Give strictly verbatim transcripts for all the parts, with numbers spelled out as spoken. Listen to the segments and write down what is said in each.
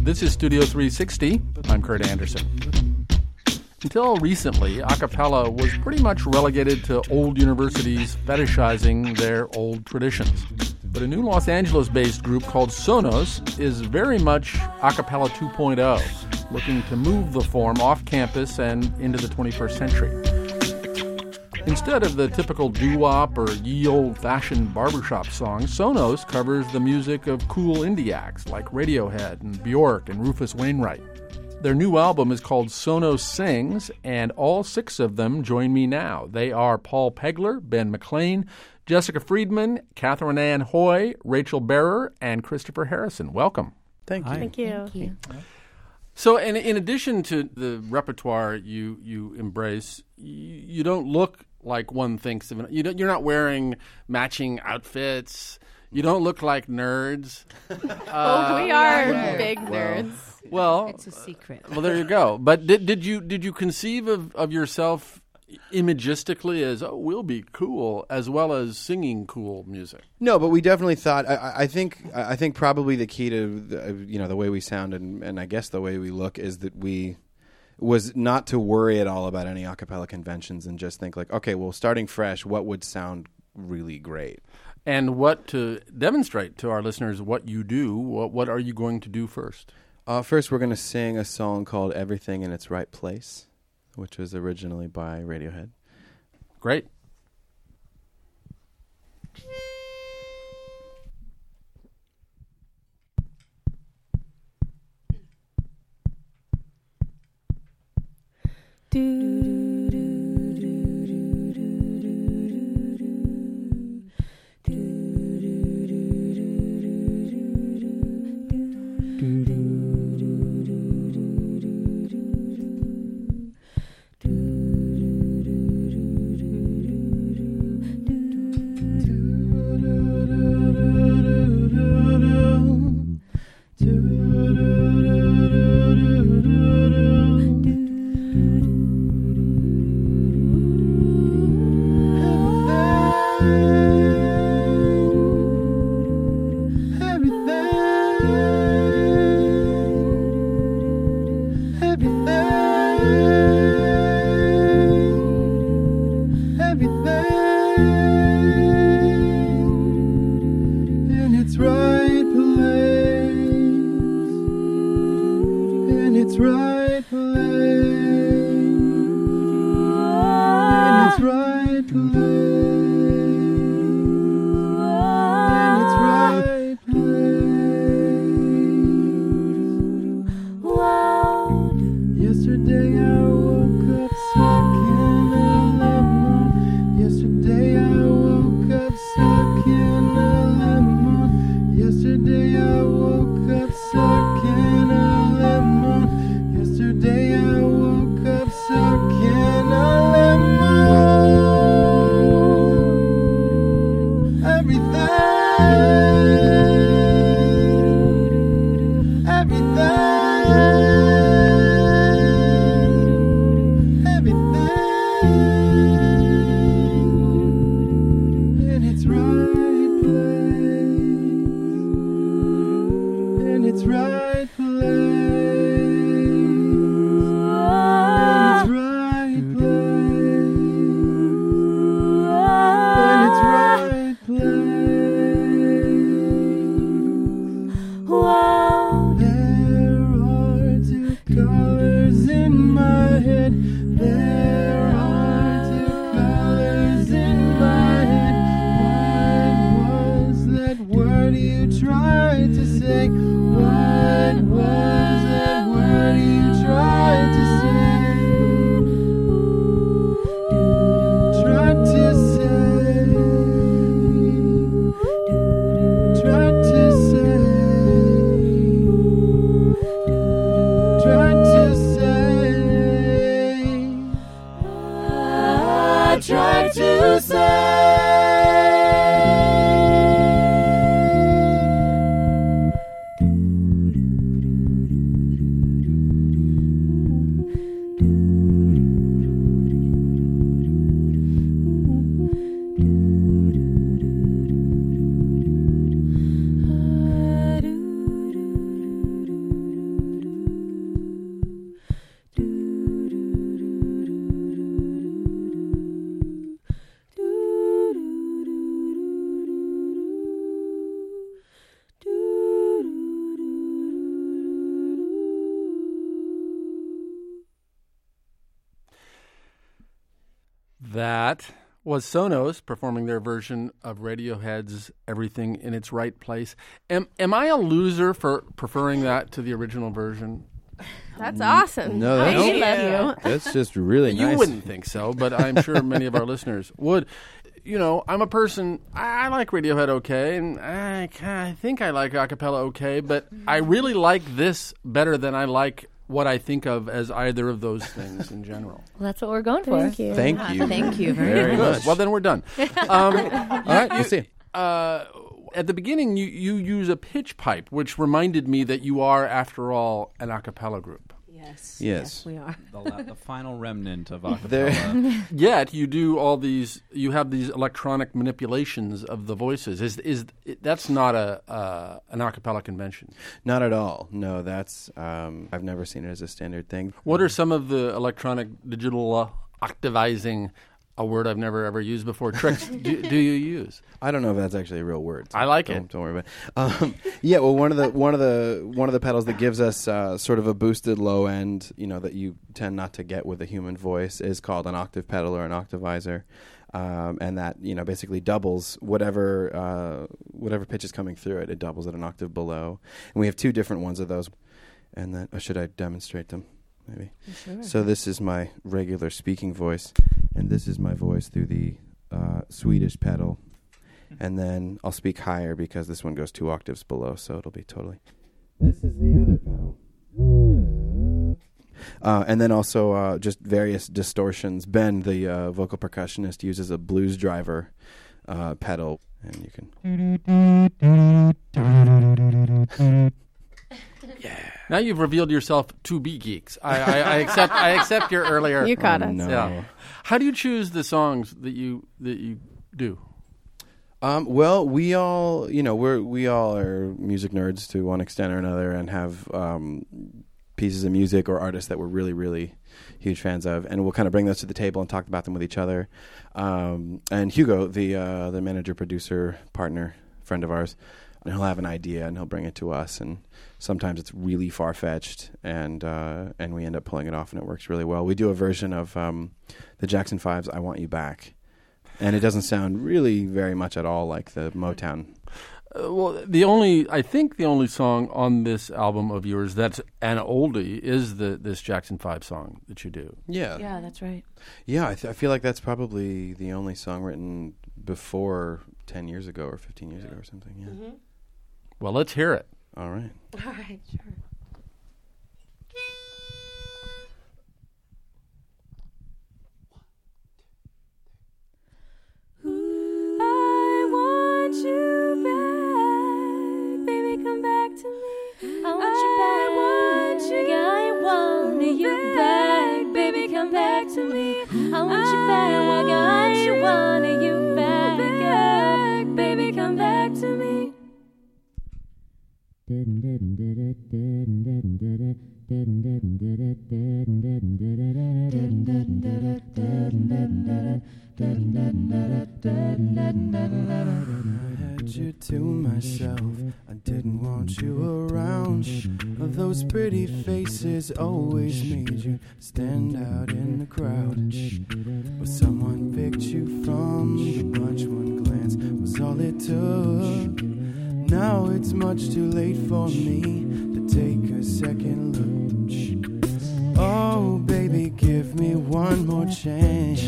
This is Studio three sixty. I'm Kurt Anderson. Until recently, a cappella was pretty much relegated to old universities fetishizing their old traditions. But a new Los Angeles-based group called Sonos is very much a cappella two point oh, looking to move the form off campus and into the twenty-first century. Instead of the typical doo-wop or ye old-fashioned barbershop song, Sonos covers the music of cool indie acts like Radiohead and Bjork and Rufus Wainwright. Their new album is called Sonos Sings, and all six of them join me now. They are Paul Pegler, Ben McLean, Jessica Friedman, Catherine Ann Hoy, Rachel Bearer, and Christopher Harrison. Welcome. Thank you. Thank you. Thank you. So in, in addition to the repertoire you, you embrace, you, you don't look like one thinks of it. You don't, you're not wearing matching outfits. You don't look like nerds. Oh, we are yeah. big nerds. Well, It's a secret. well, there you go. But did did you did you conceive of, of yourself imagistically as, oh, we'll be cool, as well as singing cool music? No, but we definitely thought. I, I think. I think probably the key to the, you know the way we sound and, and I guess the way we look is that we was not to worry at all about any a cappella conventions and just think like, okay, well, starting fresh, what would sound really great? And what to demonstrate to our listeners what you do, what what are you going to do first? Uh, first, we're going to sing a song called "Everything in Its Right Place," which was originally by Radiohead. Great. That was Sonos performing their version of Radiohead's Everything in Its Right Place. Am, am I a loser for preferring that to the original version? That's awesome. No, that's, I love you. that's just really You nice. wouldn't think so, but I'm sure many of our listeners would. You know, I'm a person, I, I like Radiohead okay, and I, I think I like a cappella okay, but I really like this better than I like what I think of as either of those things in general. Well, that's what we're going for. Thank you. Thank you. Thank you very, very much. much. Well, then we're done. Um, All right, we'll see. uh, at the beginning, you, you use a pitch pipe, which reminded me that you are, after all, an a cappella group. Yes. Yes. we are. The, la- the final remnant of acapella. There- Yet you do all these. You have these electronic manipulations of the voices. Is is that's not a uh, an a cappella convention? Not at all. No, that's um, I've never seen it as a standard thing. What are some of the electronic digital uh, octavizing? A word I've never ever used before. Tricks do, do you use? I don't know if that's actually a real word. so I like don't, it. Don't worry about it. Um, yeah, well, one of the one of the one of the pedals that gives us uh, sort of a boosted low end, you know, that you tend not to get with a human voice, is called an octave pedal or an octavizer, um, and that you know basically doubles whatever uh, whatever pitch is coming through it. It doubles at an octave below, and we have two different ones of those. And then, or should I demonstrate them? Maybe. Sure. So this is my regular speaking voice, and this is my voice through the uh, Swedish pedal. And then I'll speak higher because this one goes two octaves below, so it'll be totally. This is the other pedal. Uh, and then also uh, just various distortions. Ben, the uh, vocal percussionist, uses a blues driver uh, pedal, and you can. Now you've revealed yourself to be geeks. I, I, I accept. I accept your earlier. You caught Oh, us. no. Yeah. How do you choose the songs that you that you do? Um, well, we all, you know, we're we all are music nerds to one extent or another, and have um, pieces of music or artists that we're really, really huge fans of, and we'll kind of bring those to the table and talk about them with each other. Um, and Hugo, the uh, the manager, producer, partner, friend of ours, and he'll have an idea and he'll bring it to us, and sometimes it's really far fetched, and uh, and we end up pulling it off, and it works really well. We do a version of um, the Jackson Five's "I Want You Back." And it doesn't sound really very much at all like the Motown. Uh, well, the only I think the only song on this album of yours that's an oldie is the this Jackson Five song that you do. Yeah, Yeah, that's right. yeah. I, th- I feel like that's probably the only song written before ten years ago or fifteen years ago or something. Yeah. Mm-hmm. Well, let's hear it. All right. All right, sure. I want you back, baby, come back to me. I want you back. I want you back, baby, come back to me. I want you back. I want you back, baby, come back to me. I had you to myself. I didn't want you around. Those pretty faces always made you stand out in the crowd. But someone picked you from the bunch. One glance was all it took. Now it's much too late for me to take a second look. Oh, baby, give me one more chance.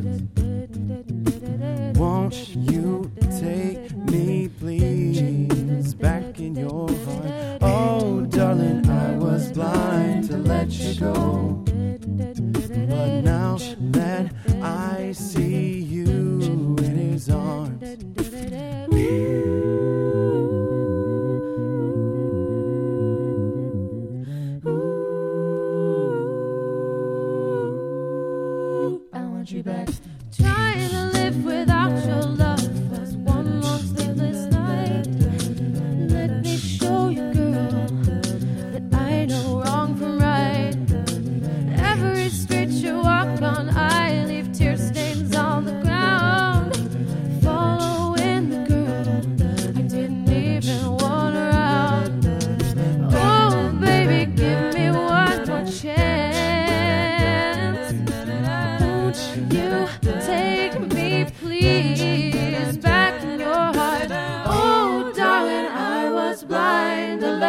Won't you take me, please, back in your heart? Oh, darling, I was blind to let you go. But now that I see you in his arms, I want you back.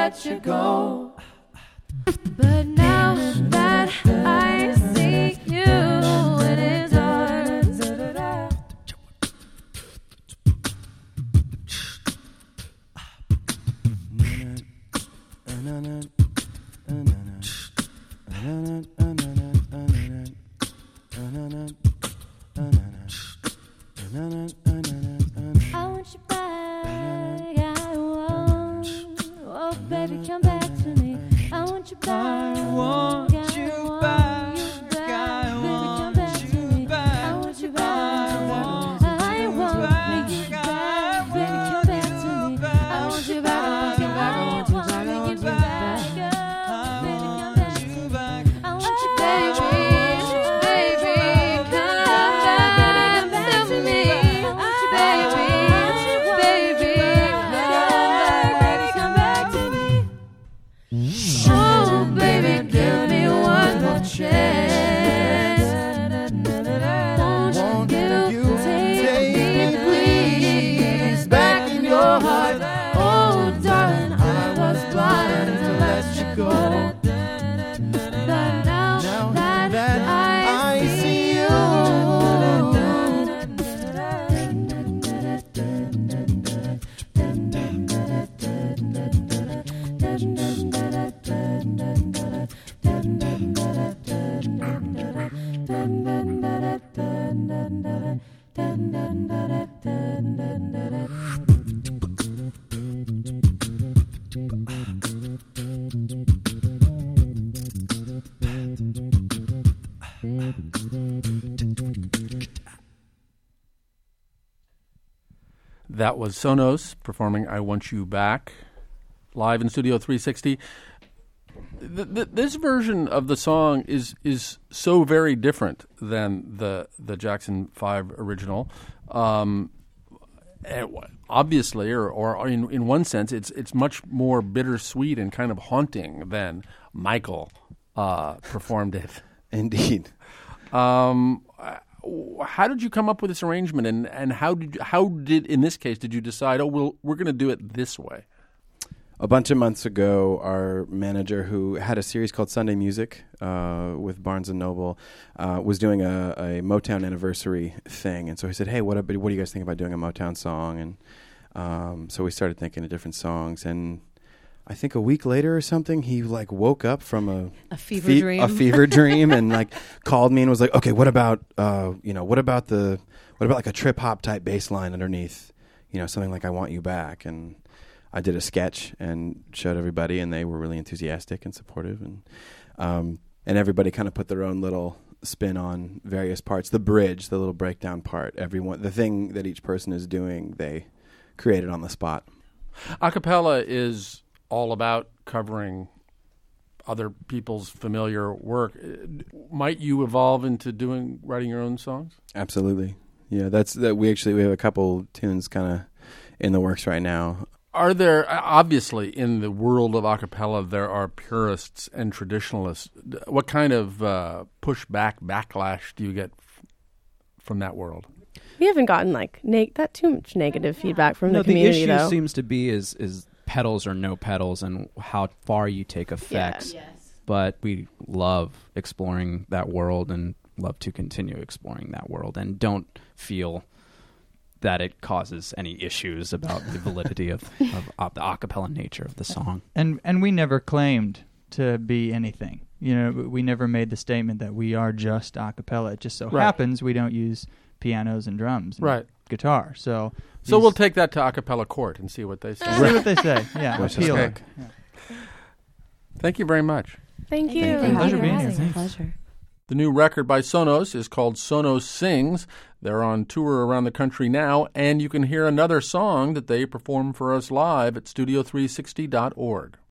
let you go. But now that I see you, it is hard. I want you back, I want. Oh, baby, come back to me. I want you back. I want you back. I want you back. I want you back. I want you back. Baby, come back to me. I want you back. I want you back. I want you back. I want you back. Baby, come back to me. I want you back. Baby, come back to me. I want you back. Baby, come back to me. Oh, baby, give me one more chance. Won't you take me, please, back in your heart? Oh, darling, I was blind to let you go. But now that I see you, That was Sonos performing I Want You Back live in Studio three sixty. Th- th- this version of the song is is so very different than the the Jackson five original. Um, obviously, or, or in, in one sense, it's it's much more bittersweet and kind of haunting than Michael uh, performed it. Indeed. Um, how did you come up with this arrangement, and, and how did you, how did in this case did you decide? Oh, we'll, we're going to do it this way. A bunch of months ago, our manager, who had a series called Sunday Music uh, with Barnes and Noble, uh, was doing a, a Motown anniversary thing, and so he said, "Hey, what, what do you guys think about doing a Motown song?" And um, so we started thinking of different songs, and I think a week later or something, he like woke up from a A fever fe- dream. a fever dream, and like called me and was like, "Okay, what about uh, you know, what about the what about like a trip hop type bass line underneath, you know, something like I Want You Back?" And I did a sketch and showed everybody, and they were really enthusiastic and supportive, and um, and everybody kind of put their own little spin on various parts. The bridge, the little breakdown part, everyone, the thing that each person is doing, they created on the spot. Acapella is all about covering other people's familiar work. Might you evolve into doing writing your own songs? Absolutely, yeah. That's that. We actually we have a couple tunes kind of in the works right now. Are there, obviously, in the world of a cappella, there are purists and traditionalists. What kind of uh, pushback, backlash do you get f- from that world? We haven't gotten like neg- that too much negative feedback from no, the community, the issue though. seems to be is is pedals or no pedals and how far you take effects. Yeah. But we love exploring that world and love to continue exploring that world and don't feel that it causes any issues about the validity of, of, of the a cappella nature of the song. And and we never claimed to be anything. You know, we never made the statement that we are just a cappella. It just so Right. happens we don't use pianos and drums and Right. guitar. So So these- we'll take that to a cappella court and see what they say. see what they say. Yeah, Wish us appealing. luck. Yeah. Thank you very much. Thank you. Thank you. Pleasure being here. It's a pleasure. The new record by Sonos is called Sonos Sings. They're on tour around the country now, and you can hear another song that they perform for us live at studio three sixty dot org.